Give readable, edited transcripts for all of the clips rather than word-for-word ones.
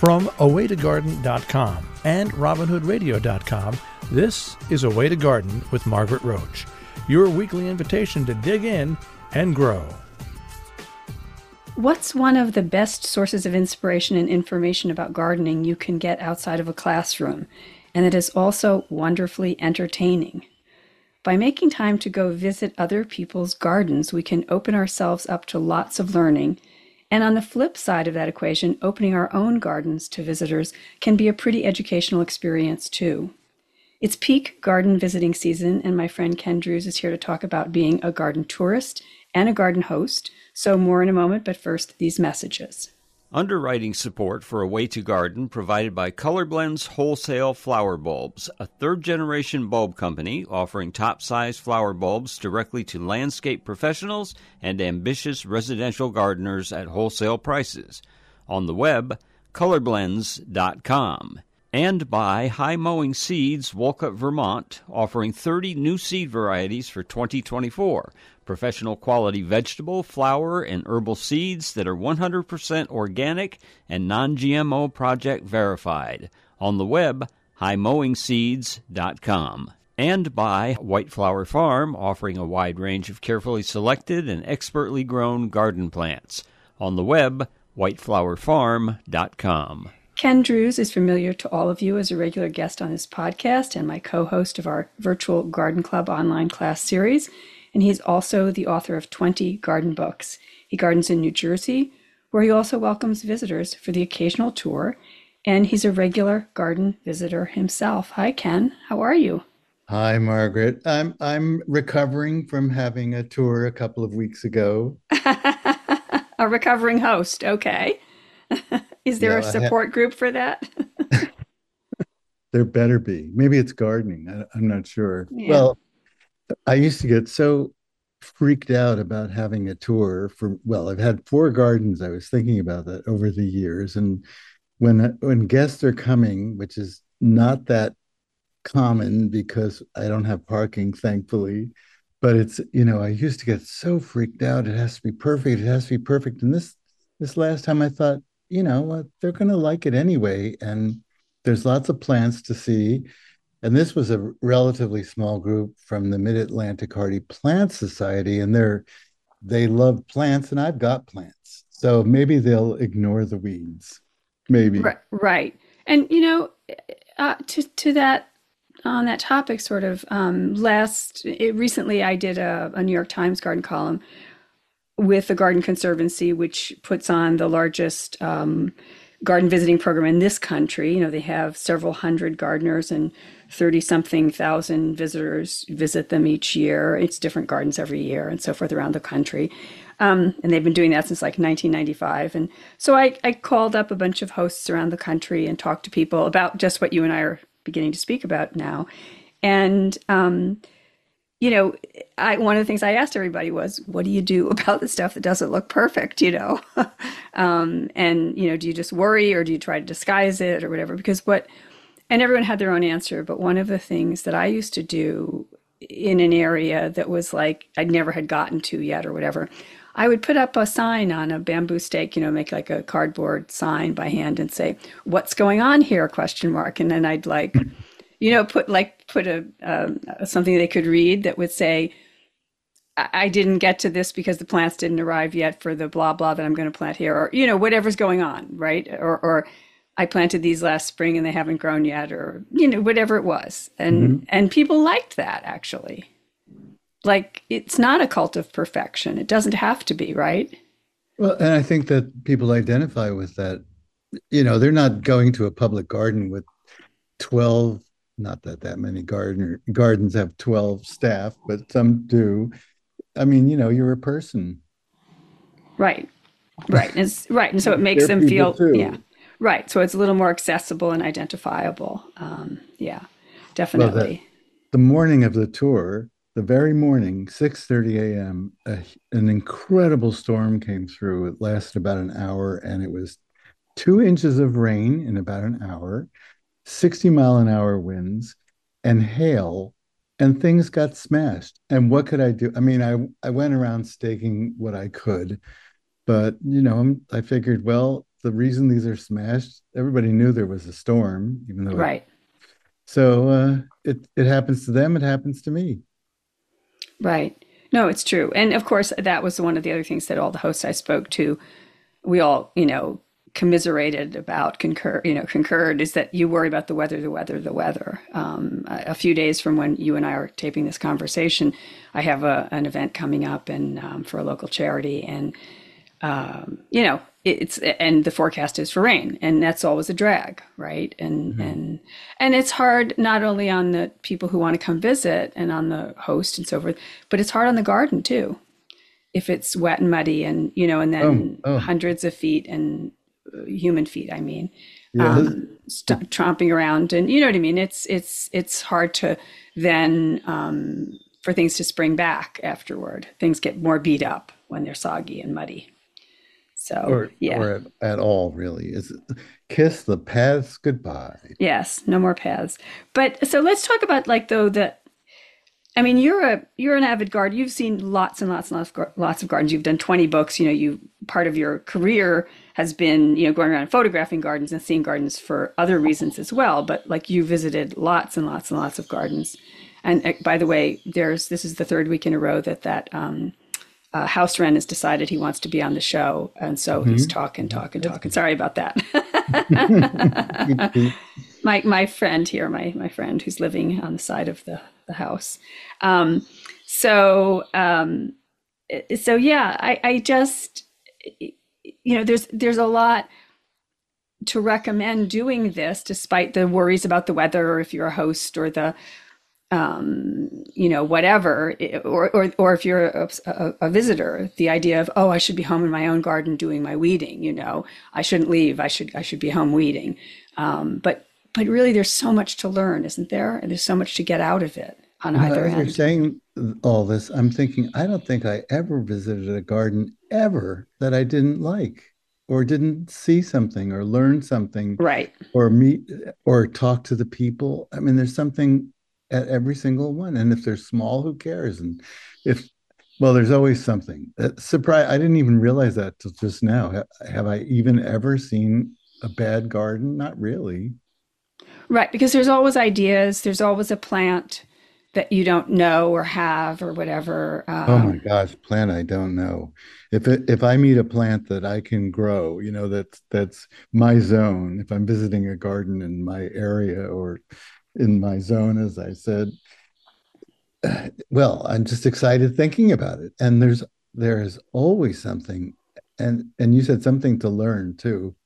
From awaytogarden.com and robinhoodradio.com, this is A Way to Garden with Margaret Roach, your weekly invitation to dig in and grow. What's one of the best sources of inspiration and information about gardening you can get outside of a classroom, and it is also wonderfully entertaining? By making time to go visit other people's gardens, we can open ourselves up to lots of learning. And on the flip side of that equation, opening our own gardens to visitors can be a pretty educational experience too. It's peak garden visiting season, and my friend Ken Drews is here to talk about being a garden tourist and a garden host. So more in a moment, but first, these messages. Underwriting support for A Way to Garden provided by Colorblends Wholesale Flower Bulbs, a third-generation bulb company offering top-size flower bulbs directly to landscape professionals and ambitious residential gardeners at wholesale prices. On the web, colorblends.com. And by High Mowing Seeds, Wolcott, Vermont, offering 30 new seed varieties for 2024. Professional quality vegetable, flower, and herbal seeds that are 100% organic and non-GMO project verified. On the web, highmowingseeds.com. And by White Flower Farm, offering a wide range of carefully selected and expertly grown garden plants. On the web, whiteflowerfarm.com. Ken Drews is familiar to all of you as a regular guest on this podcast and my co-host of our virtual Garden Club online class series. And he's also the author of 20 garden books. He gardens in New Jersey, where he also welcomes visitors for the occasional tour. And he's a regular garden visitor himself. Hi, Ken. How are you? Hi, Margaret. I'm recovering from having a tour a couple of weeks ago. A recovering host. Okay. Is there a support group for that? There better be. Maybe it's gardening. I'm not sure. Yeah. Well, I used to get so freaked out about having a tour I've had 4 gardens. I was thinking about that over the years. And when guests are coming, which is not that common because I don't have parking, thankfully, but it's, I used to get so freaked out. It has to be perfect. It has to be perfect. And this last time I thought, they're going to like it anyway. And there's lots of plants to see. And this was a relatively small group from the Mid-Atlantic Hardy Plant Society, and they love plants, and I've got plants. So maybe they'll ignore the weeds. Maybe. Right. And, to that, on that topic, sort of, recently I did a New York Times garden column with the Garden Conservancy, which puts on the largest garden visiting program in this country. They have several hundred gardeners and 30-something thousand visitors visit them each year. It's different gardens every year and so forth around the country. And they've been doing that since like 1995. And so I called up a bunch of hosts around the country and talked to people about just what you and I are beginning to speak about now. And, one of the things I asked everybody was, what do you do about the stuff that doesn't look perfect, And, do you just worry or do you try to disguise it or whatever? And everyone had their own answer. But one of the things that I used to do in an area that was like I'd never had gotten to yet or whatever, I would put up a sign on a bamboo stake, make like a cardboard sign by hand and say, "What's going on here?" ? And then I'd put a something they could read that would say, I didn't get to this because the plants didn't arrive yet for the blah, blah that I'm going to plant here, or, whatever's going on, right? Or I planted these last spring and they haven't grown yet, or, whatever it was. And people liked that, actually. Like, it's not a cult of perfection. It doesn't have to be, right? Well, and I think that people identify with that. They're not going to a public garden with 12, not that many gardens have 12 staff, but some do. I mean, you're a person. Right. And so it makes them feel, yeah. Right. So it's a little more accessible and identifiable. Yeah, definitely. Well, the morning of the tour, the very morning, 6:30 a.m., an incredible storm came through. It lasted about an hour, and it was 2 inches of rain in about an hour, 60-mile-an-hour winds, and hail, and things got smashed. And what could I do? I mean, I went around staking what I could, but, I figured, well, the reason these are smashed. Everybody knew there was a storm, even though Right. it happens to them, it happens to me. Right. No, it's true. And of course, that was one of the other things that all the hosts I spoke to, we all, commiserated about, concurred is that you worry about the weather, the weather, the weather. A few days from when you and I are taping this conversation, I have an event coming up and for a local charity, and and the forecast is for rain, and that's always a drag, right? And it's hard not only on the people who want to come visit and on the host and so forth, but it's hard on the garden too. If it's wet and muddy and, and then hundreds of feet and human feet, I mean, Yes. tromping around, and you know what I mean? It's hard to then, for things to spring back afterward. Things get more beat up when they're soggy and muddy. So, yeah. Or at all, really. Is kiss the paths goodbye. Yes, no more paths. But so let's talk about I mean, you're an avid gardener. You've seen lots and lots and lots of gardens. You've done 20 books. Part of your career has been, going around photographing gardens and seeing gardens for other reasons as well. But like you visited lots and lots and lots of gardens. And by the way, this is the third week in a row that House Wren has decided he wants to be on the show, and so he's talking. Sorry about that. my friend here, my friend who's living on the side of the house. So yeah, I just, there's a lot to recommend doing this, despite the worries about the weather, or if you're a host, or the whatever, or if you're a visitor, the idea of, I should be home in my own garden doing my weeding, I shouldn't leave. I should be home weeding. But really there's so much to learn, isn't there? And there's so much to get out of it on either As you're end. saying all this, I'm thinking, I don't think I ever visited a garden ever that I didn't like, or didn't see something or learn something, Right. or meet or talk to the people. I mean, there's something at every single one. And if they're small, who cares? And there's always something. Surprise! I didn't even realize that till just now. Have I even ever seen a bad garden? Not really. Right. Because there's always ideas. There's always a plant that you don't know or have or whatever. Oh my gosh, plant I don't know. If I meet a plant that I can grow, that's my zone. If I'm visiting a garden in my area or in my zone, as I said, well, I'm just excited thinking about it. And there's always something, and you said something to learn too.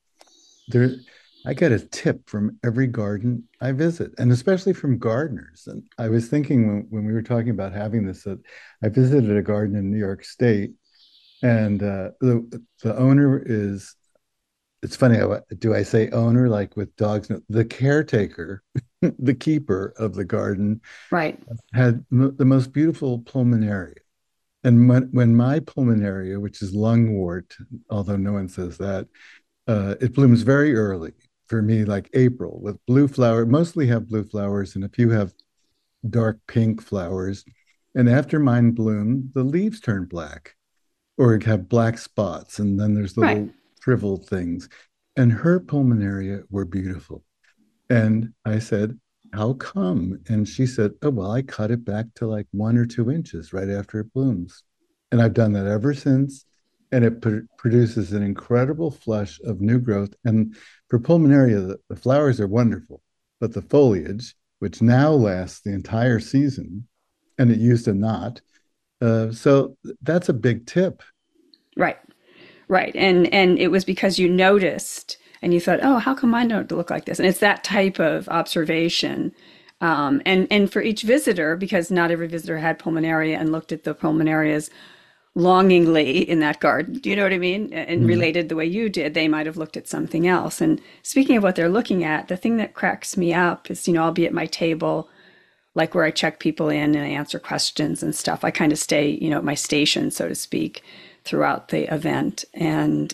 I get a tip from every garden I visit, and especially from gardeners. And I was thinking when we were talking about having this, that I visited a garden in New York State, and the owner is. It's funny. Do I say owner like with dogs? No, the caretaker, the keeper of the garden, Right. had the most beautiful pulmonaria. And when my pulmonaria, which is lungwort, although no one says that, it blooms very early for me, like April, with blue flower. Mostly have blue flowers, and a few have dark pink flowers. And after mine bloom, the leaves turn black, or have black spots, and then there's little Right. shriveled things. And her pulmonaria were beautiful. And I said, how come? And she said, oh, well, I cut it back to like 1 or 2 inches right after it blooms. And I've done that ever since. And it produces an incredible flush of new growth. And for pulmonaria, the flowers are wonderful, but the foliage, which now lasts the entire season, and it used to not. So that's a big tip. Right. Right. And it was because you noticed and you thought, how come mine don't look like this? And it's that type of observation. And for each visitor, because not every visitor had pulmonaria and looked at the pulmonarias longingly in that garden. Do you know what I mean? And related the way you did, they might have looked at something else. And speaking of what they're looking at, the thing that cracks me up is, I'll be at my table, like where I check people in and I answer questions and stuff. I kind of stay, at my station, so to speak, throughout the event. And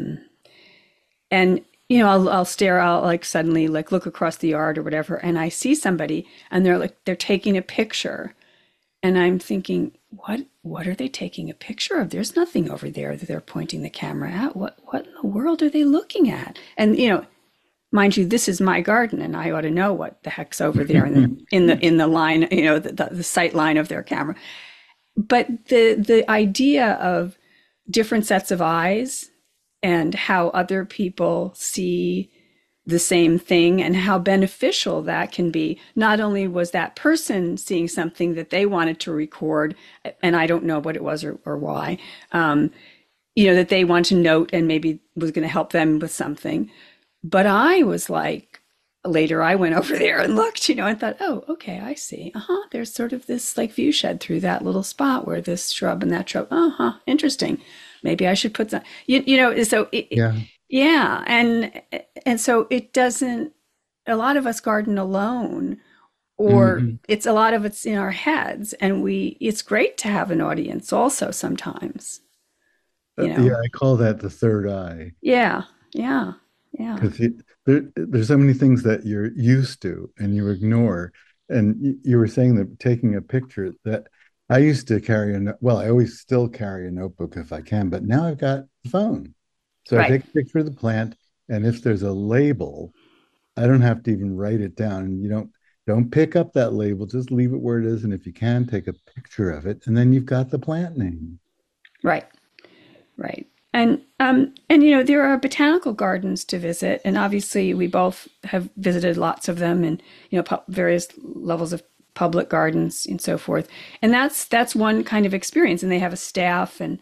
I'll stare out, like suddenly like look across the yard or whatever. And I see somebody and they're taking a picture. And I'm thinking, what are they taking a picture of? There's nothing over there that they're pointing the camera at. What in the world are they looking at? And mind you, this is my garden, and I ought to know what the heck's over there in the line, the sight line of their camera. But the idea of different sets of eyes and how other people see the same thing and how beneficial that can be. Not only was that person seeing something that they wanted to record, and I don't know what it was or why, that they want to note and maybe was going to help them with something. But I was like, later I went over there and looked, and thought, oh, okay, I see. There's sort of this like view shed through that little spot where this shrub and that shrub. Interesting. Maybe I should put that, so Yeah. yeah. And so it doesn't, a lot of us garden alone, or it's a lot of it's in our heads, and it's great to have an audience also sometimes, Yeah, I call that the third eye. Yeah. Because there's so many things that you're used to and you ignore. And you were saying that taking a picture, that I used to carry I always still carry a notebook if I can, but now I've got the phone. So I Right. take a picture of the plant, and if there's a label, I don't have to even write it down. And you don't pick up that label, just leave it where it is. And if you can, take a picture of it, and then you've got the plant name. Right. And there are botanical gardens to visit, and obviously we both have visited lots of them, and various levels of public gardens and so forth. And that's one kind of experience, and they have a staff, and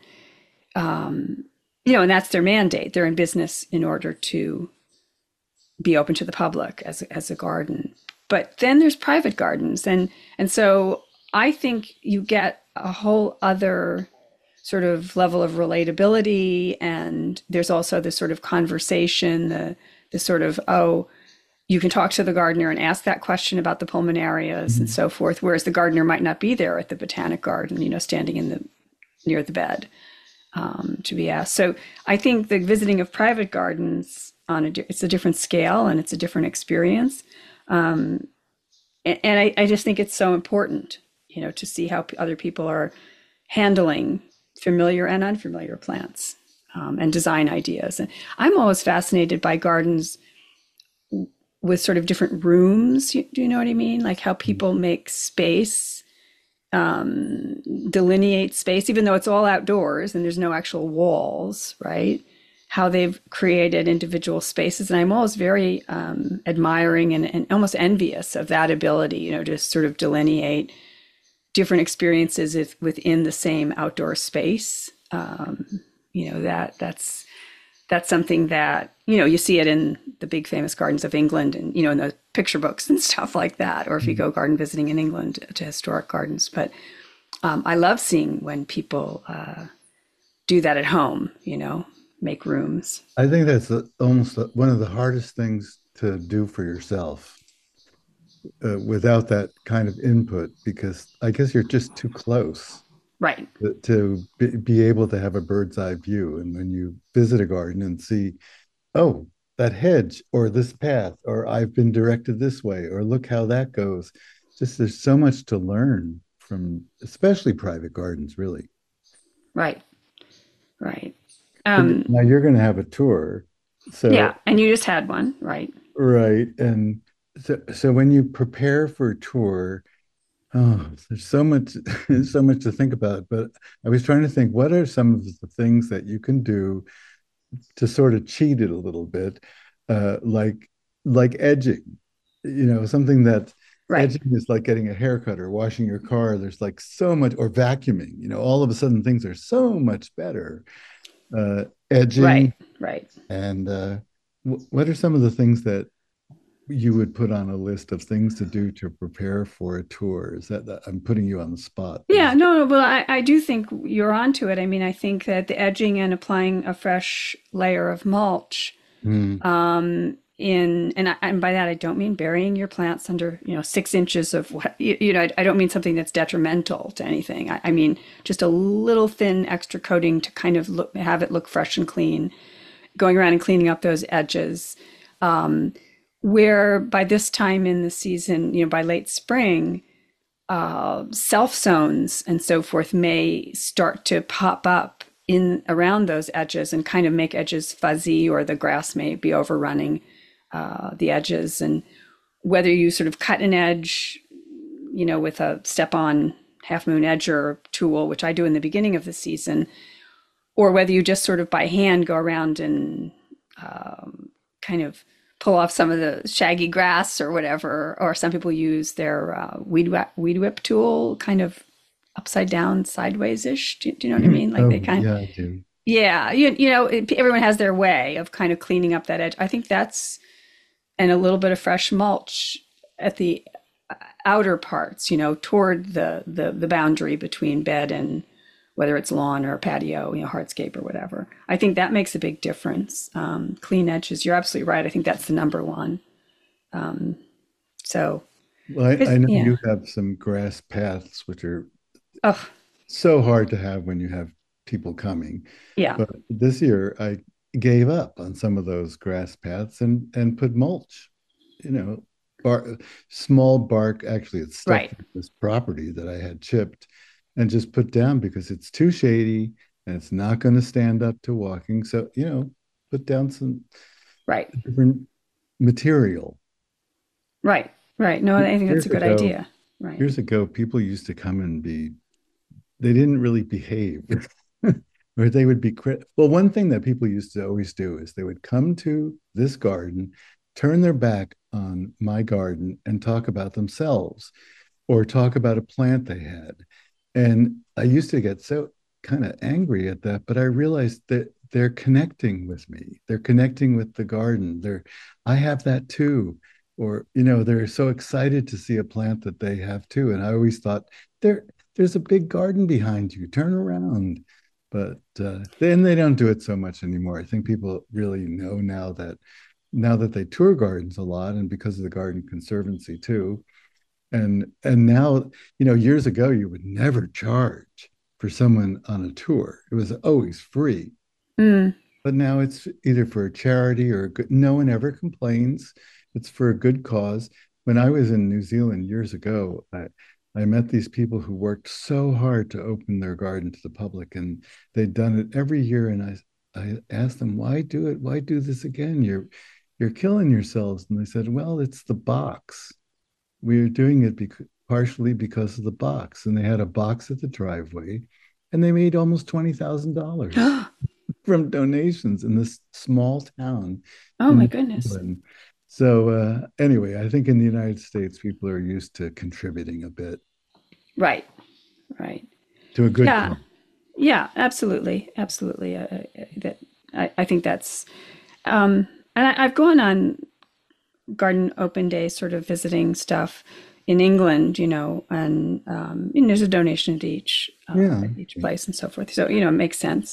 and that's their mandate. They're in business in order to be open to the public as a garden. But then there's private gardens, and so I think you get a whole other sort of level of relatability, and there's also this sort of conversation, the sort of, you can talk to the gardener and ask that question about the pulmonarias and so forth, whereas the gardener might not be there at the botanic garden, standing near the bed to be asked. So I think the visiting of private gardens it's a different scale and it's a different experience, and I just think it's so important, to see how other people are handling familiar and unfamiliar plants, and design ideas. And I'm always fascinated by gardens with sort of different rooms. Do you know what I mean? Like how people make space, delineate space, even though it's all outdoors and there's no actual walls, right? How they've created individual spaces. And I'm always very admiring and almost envious of that ability, to sort of delineate different experiences within the same outdoor space. That's something that, you see it in the big famous gardens of England and, in the picture books and stuff like that, or if you go garden visiting in England to historic gardens. But I love seeing when people do that at home, make rooms. I think that's almost one of the hardest things to do for yourself, without that kind of input, because I guess you're just too close. Right. To be able to have a bird's eye view. And when you visit a garden and see, oh, that hedge or this path, or I've been directed this way, or look how that goes. Just there's so much to learn from, especially private gardens, really. Right. Now you're going to have a tour. So yeah, and you just had one, right? Right. And so when you prepare for a tour, there's so much to think about. But I was trying to think, what are some of the things that you can do to sort of cheat it a little bit, like edging, something that Right. edging is like getting a haircut or washing your car. There's like so much, or vacuuming. All of a sudden things are so much better. Edging, Right. and what are some of the things that you would put on a list of things to do to prepare for a tour? Is that I'm putting you on the spot? Yeah, no, well, I do think you're onto it. I mean, I think that the edging and applying a fresh layer of mulch, and by that I don't mean burying your plants under 6 inches of what I don't mean something that's detrimental to anything. I mean just a little thin extra coating to kind of have it look fresh and clean, going around and cleaning up those edges. Where by this time in the season, by late spring, self zones and so forth may start to pop up in around those edges and kind of make edges fuzzy, or the grass may be overrunning the edges. And whether you sort of cut an edge, with a step-on half moon edger tool, which I do in the beginning of the season, or whether you just sort of by hand go around and kind of pull off some of the shaggy grass or whatever, or some people use their weed whip tool kind of upside down, sideways-ish. Do you know what I mean? Like Oh, they kind of, yeah, I do. yeah, everyone has their way of kind of cleaning up that edge. I think that's, and a little bit of fresh mulch at the outer parts, toward the boundary between bed and whether it's lawn or patio, hardscape or whatever. I think that makes a big difference. Clean edges, you're absolutely right. I think that's the number one. So, Well, I know yeah. you have some grass paths, which are Oh, so hard to have when you have people coming. yeah. But this year I gave up on some of those grass paths and put mulch, you know, bar, small bark. Actually, it's stuff Right. from this property that I had chipped and just put down because it's too shady and it's not going to stand up to walking. So, put down some Right. different material. Right. Right. No, I think that's Years a good ago, idea. Right. years ago, people used to come and they didn't really behave. Or they would be well, one thing that people used to always do is they would come to this garden, turn their back on my garden and talk about themselves or talk about a plant they had. And I used to get so kind of angry at that, but I realized that they're connecting with me. They're connecting with the garden. I have that too. Or, they're so excited to see a plant that they have too. And I always thought there's a big garden behind you. Turn around. But then they don't do it so much anymore. I think people really know now that they tour gardens a lot, and because of the Garden Conservancy too. And now, years ago you would never charge for someone on a tour. It was always free. Mm. But now it's either for a charity or a good, no one ever complains. It's for a good cause. When I was in New Zealand years ago, I met these people who worked so hard to open their garden to the public, and they'd done it every year. And I asked them, why do it? Why do this again? You're killing yourselves. And they said, well, it's the box. We're doing it partially because of the box. And they had a box at the driveway, and they made almost $20,000 from donations in this small town Oh in my New goodness. Zealand. So anyway, I think in the United States, people are used to contributing a bit Right. Right. to a good Yeah. cause. Yeah, absolutely. Absolutely. I think that's, and I've gone on garden open day sort of visiting stuff in England, and there's a donation Yeah. at each place and so forth. So, it makes sense.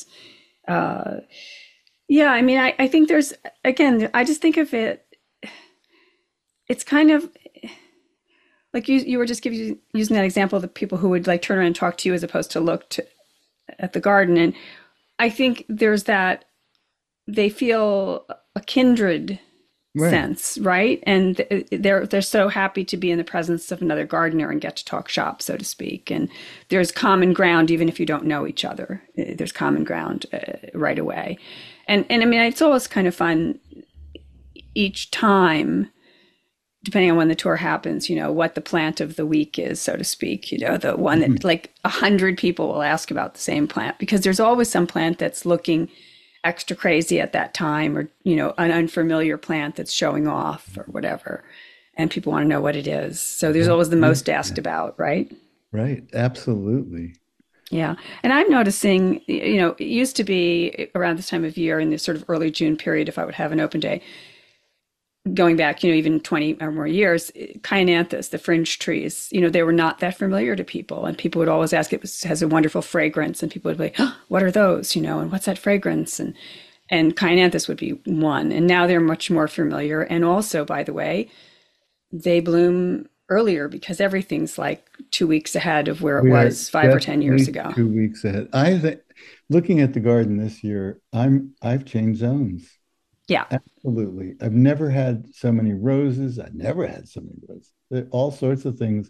Yeah, I mean, I think there's, again, I just think of it, it's kind of like you were just using that example of the people who would like turn around and talk to you as opposed to at the garden. And I think there's that they feel a kindred Right. sense, right? And they're so happy to be in the presence of another gardener and get to talk shop, so to speak. And there's common ground, even if you don't know each other. There's common ground right away. And I mean, it's always kind of fun each time, depending on when the tour happens, what the plant of the week is, so to speak, the one that like 100 people will ask about the same plant, because there's always some plant that's looking extra crazy at that time, or, an unfamiliar plant that's showing off or whatever. And people want to know what it is. So there's always the most asked about, right? Right. Absolutely. Yeah. And I'm noticing, it used to be around this time of year in the sort of early June period, if I would have an open day, going back, even 20 or more years, Kyananthus, the fringe trees, they were not that familiar to people. And people would always ask, has a wonderful fragrance. And people would be, oh, what are those? And what's that fragrance? And Kyananthus would be one. And now they're much more familiar. And also, by the way, they bloom earlier because everything's like 2 weeks ahead of where it We are was 5 or 10 years definitely ago. 2 weeks ahead. I think looking at the garden this year, I've changed zones. Yeah. Absolutely. I've never had so many roses. I've never had so many roses. All sorts of things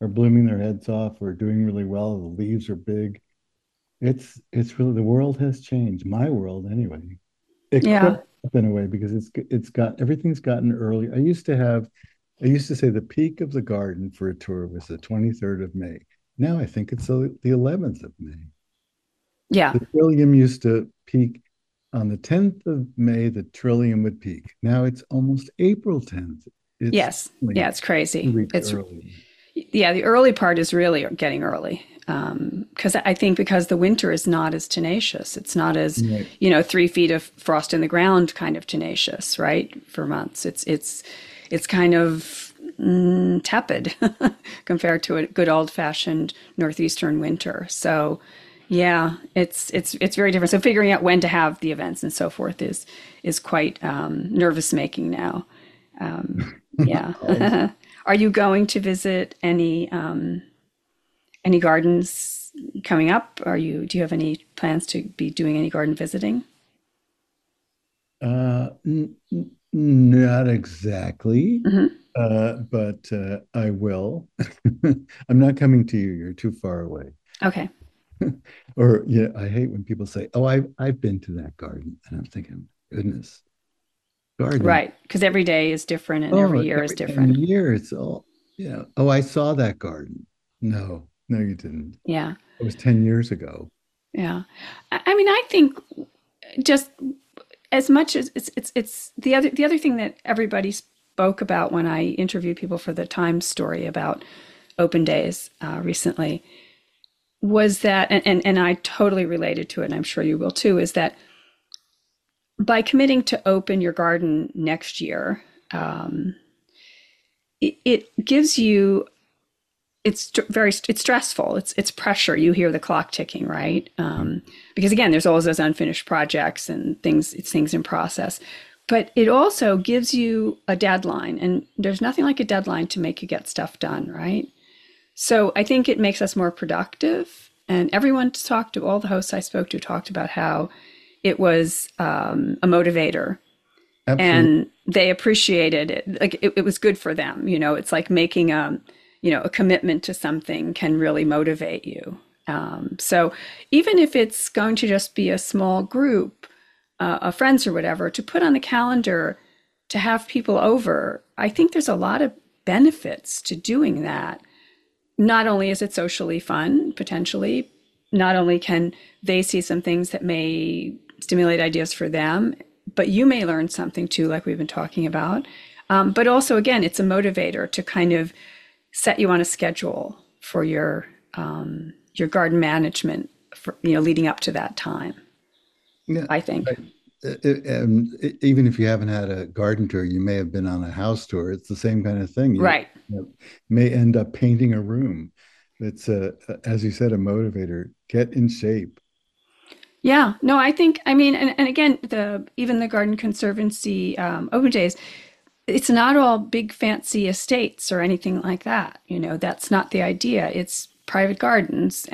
are blooming their heads off or doing really well. The leaves are big. It's really the world has changed. My world anyway. It could Yeah. have in a way because it's got everything's gotten early. I used to say the peak of the garden for a tour was the 23rd of May. Now I think it's the 11th of May. Yeah. The Trillium used to peak on the 10th of May, the Trillium would peak. Now it's almost April 10th. It's Yes. only Yeah. It's crazy. 2 weeks It's early. Yeah, the early part is really getting early. Because I think because the winter is not as tenacious, it's not as, Right. 3 feet of frost in the ground kind of tenacious, right? For months, it's kind of tepid compared to a good old fashioned northeastern winter. So, yeah, it's very different. So figuring out when to have the events and so forth is quite nervous making now. Yeah. Are you going to visit any gardens coming up? Do you have any plans to be doing any garden visiting? Not exactly, Hmm. but I will. I'm not coming to you. You're too far away. Okay. Or yeah, I hate when people say, "Oh, I've been to that garden," and I'm thinking, "Goodness, garden! Right. Because every day is different and every Oh, year is every time different. of year, it's all Oh, I saw that garden. No, no, you didn't. Yeah. It was 10 years ago. Yeah. I mean, I think just as much as it's the other thing that everybody spoke about when I interviewed people for the Times story about open days recently was that, and I totally related to it, and I'm sure you will too, is that by committing to open your garden next year, it gives you it's stressful. It's pressure. You hear the clock ticking, right? Because again, there's always those unfinished projects and things. It's things in process, but it also gives you a deadline, and there's nothing like a deadline to make you get stuff done, right? So I think it makes us more productive. And everyone talked to all the hosts I spoke to talked about how it was a motivator Absolutely. and they appreciated it. Like it was good for them. It's like making a commitment to something can really motivate you. So even if it's going to just be a small group of friends or whatever, to put on the calendar to have people over, I think there's a lot of benefits to doing that. Not only is it socially fun, potentially, not only can they see some things that may stimulate ideas for them, but you may learn something too, like we've been talking about. But also, again, it's a motivator to kind of set you on a schedule for your garden management for, leading up to that time, Yeah. I think. Even if you haven't had a garden tour, you may have been on a house tour. It's the same kind of thing. You Right. may end up painting a room. It's as you said, a motivator. Get in shape. Yeah. No, I think, I mean, and again, even the Garden Conservancy open days, it's not all big fancy estates or anything like that. That's not the idea. It's private gardens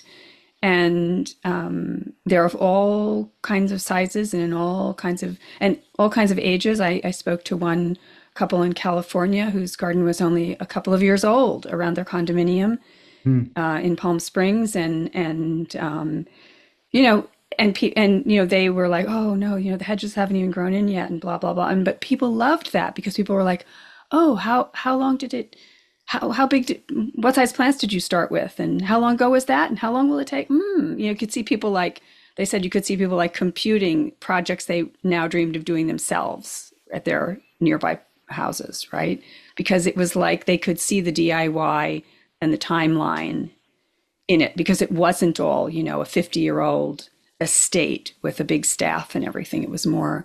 and they're of all kinds of sizes and in all kinds of ages. I spoke to one couple in California whose garden was only a couple of years old around their condominium Hmm. in Palm Springs, and you know, and they were like, oh no, the hedges haven't even grown in yet, and blah blah blah. And but people loved that because people were like, oh, how long did it? How big did, what size plants did you start with, and how long ago was that, and how long will it take? You could see people like they said you could see people like computing projects they now dreamed of doing themselves at their nearby houses, right? Because it was like they could see the DIY and the timeline in it because it wasn't all, a 50-year-old estate with a big staff and everything. It was more,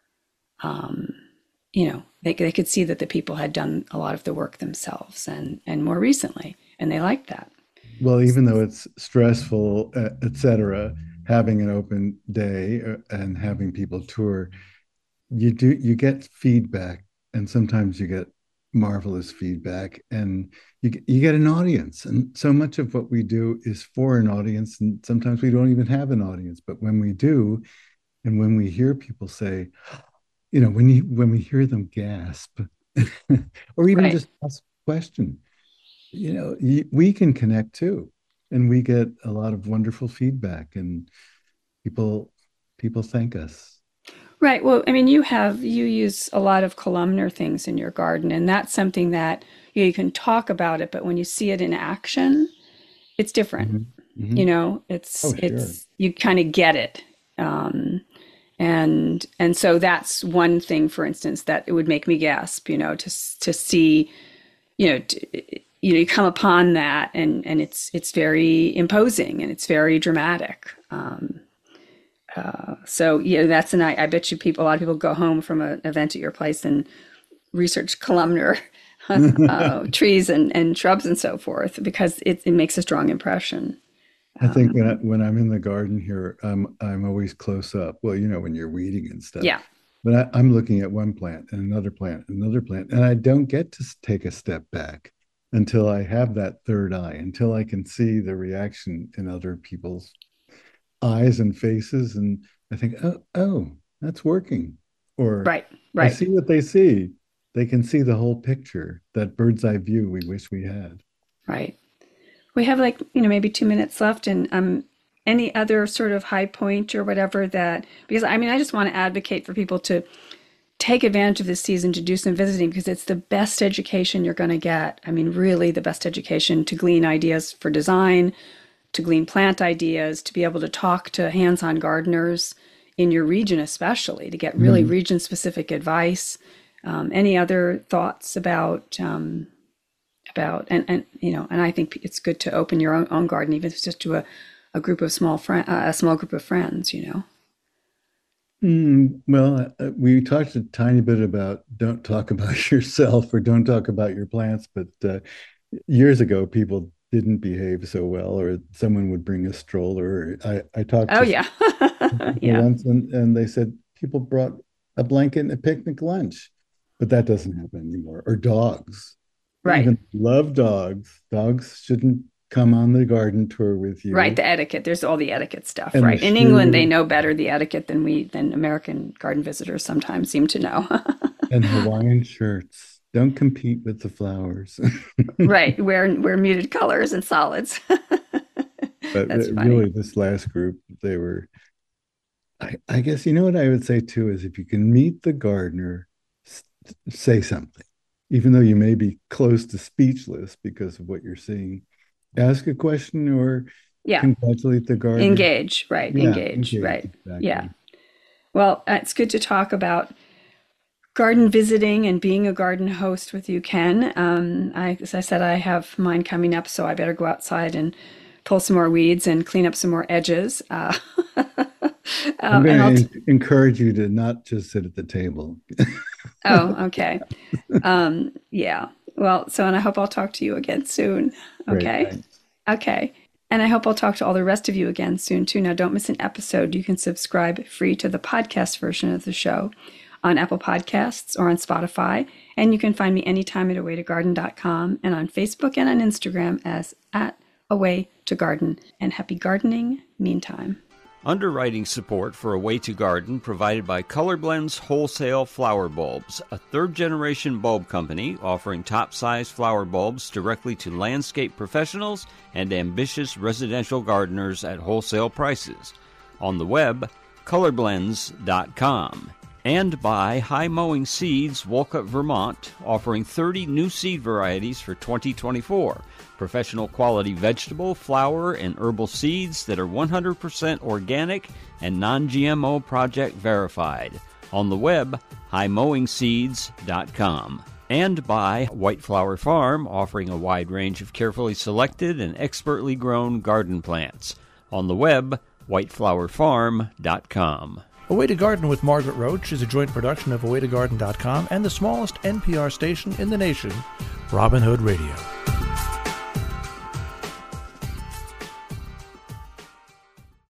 they could see that the people had done a lot of the work themselves and more recently, and they liked that. Well, even though it's stressful, etc., having an open day and having people tour, you get feedback, and sometimes you get marvelous feedback, and you get an audience. And so much of what we do is for an audience, and sometimes we don't even have an audience. But when we do, and when we hear people say, when we hear them gasp, or even Right. just ask a question, we can connect too, and we get a lot of wonderful feedback, and people people thank us. Right. Well, I mean, you use a lot of columnar things in your garden, and that's something that you can talk about it, but when you see it in action, it's different. Hmm. Hmm. Oh, sure. It's you kind of get it. Um, and so that's one thing, for instance, that it would make me gasp, to see, you come upon that, and it's very imposing and it's very dramatic. So that's an I bet you a lot of people go home from an event at your place and research columnar trees and shrubs and so forth because it makes a strong impression. I think Um, when I'm in the garden here, I'm always close up. Well, when you're weeding and stuff. yeah, But I'm looking at one plant and another plant, and another plant, and I don't get to take a step back until I have that third eye, until I can see the reaction in other people's eyes and faces, and I think, oh, that's working. Or right, I right, see what they see. They can see the whole picture, that bird's eye view we wish we had. right. We have like, maybe 2 minutes left, and any other sort of high point or whatever because I mean, I just want to advocate for people to take advantage of this season to do some visiting because it's the best education you're going to get. I mean, really the best education to glean ideas for design, to glean plant ideas, to be able to talk to hands-on gardeners in your region, especially to get really Mhm. region-specific advice. Any other thoughts about and I think it's good to open your own garden, even if it's just to a group of a small group of friends. Well, we talked a tiny bit about don't talk about yourself or don't talk about your plants, but years ago, people didn't behave so well, or someone would bring a stroller. I talked Oh to some yeah, people yeah, once, and they said people brought a blanket and a picnic lunch, but that doesn't happen anymore. Or dogs. I right. even love dogs. Dogs shouldn't come on the garden tour with Right, you. the etiquette. There's all the etiquette stuff, And the right? In England, they shoes know better the etiquette than American garden visitors sometimes seem to know. and Hawaiian shirts. Don't compete with the flowers. Right, wear muted colors and solids. But That's funny. really, this last group, they were, I guess, what I would say too is if you can meet the gardener, say something, even though you may be close to speechless because of what you're seeing. Ask a question or Yeah, congratulate the gardener. engage, right? Yeah, Engage, engage, right? Yeah. exactly. Well, it's good to talk about garden visiting and being a garden host with you, Ken. As I said, I have mine coming up, so I better go outside and pull some more weeds and clean up some more edges. I'm And going to encourage you to not just sit at the table. oh, okay. Yeah. Well, and I hope I'll talk to you again soon. Great, Okay. thanks. Okay. And I hope I'll talk to all the rest of you again soon too. Now, don't miss an episode. You can subscribe free to the podcast version of the show on Apple Podcasts or on Spotify. And you can find me anytime at awaytogarden.com and on Facebook and on Instagram as at Away to Garden. And happy gardening meantime. Underwriting support for A Way to Garden provided by Colorblends Wholesale Flower Bulbs, a third-generation bulb company offering top-size flower bulbs directly to landscape professionals and ambitious residential gardeners at wholesale prices. On the web, colorblends.com. And by High Mowing Seeds, Wolcott, Vermont, offering 30 new seed varieties for 2024. Professional quality vegetable, flower, and herbal seeds that are 100% organic and non-GMO project verified. On the web, highmowingseeds.com. And by White Flower Farm, offering a wide range of carefully selected and expertly grown garden plants. On the web, whiteflowerfarm.com. A Way to Garden with Margaret Roach is a joint production of awaytogarden.com and the smallest NPR station in the nation, Robin Hood Radio.